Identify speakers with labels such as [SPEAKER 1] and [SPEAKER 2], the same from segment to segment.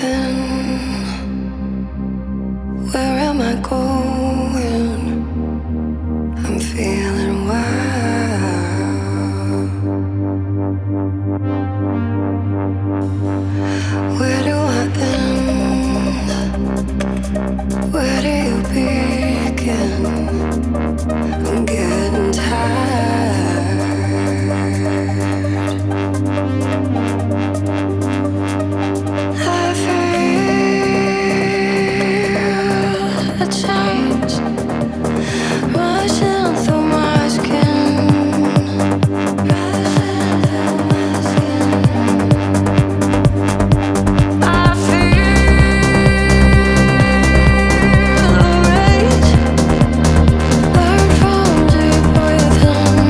[SPEAKER 1] been? Where am I going? I'm feeling wild. Where do I end? Where do you begin? I'm getting tired. I feel a change rushing through my skin. Rushing through my skin. I feel a rage burn from deep within.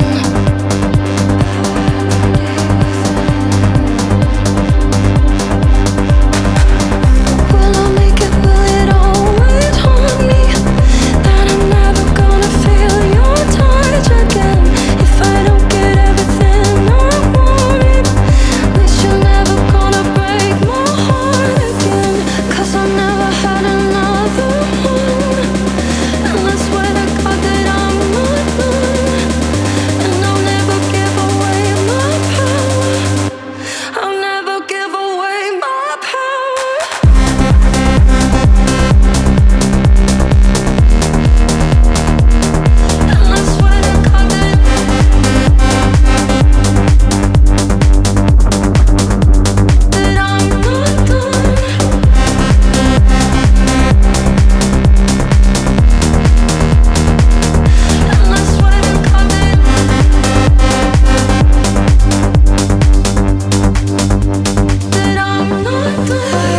[SPEAKER 1] Will I make it? Will it always haunt me? That I'm never gonna feel your touch again. If I don't get everything I wanted, at least you're never gonna break my heart again. 'Cause I never had another one, and I swear to God that I'm not done. And I'll never give away my power. I'll never give away my power. And I swear to God that I'm not done. And I swear to God that I'm not done. I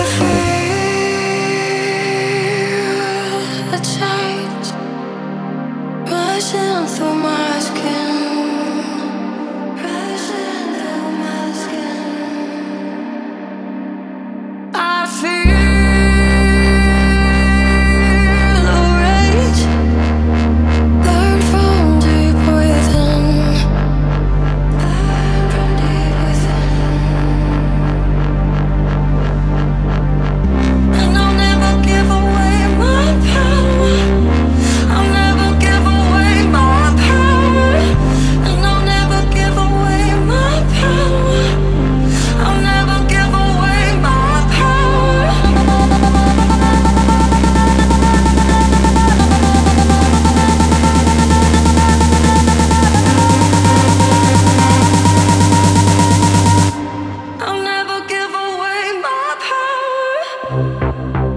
[SPEAKER 1] feel a change rushing through my skin. Rushing through my skin. I feel a rage burn from deep within. Burn from deep within. And I'll never give away my power. I'll never give away my power. And I'll never give away my power. I'll never give away my power. I'll never give away my power.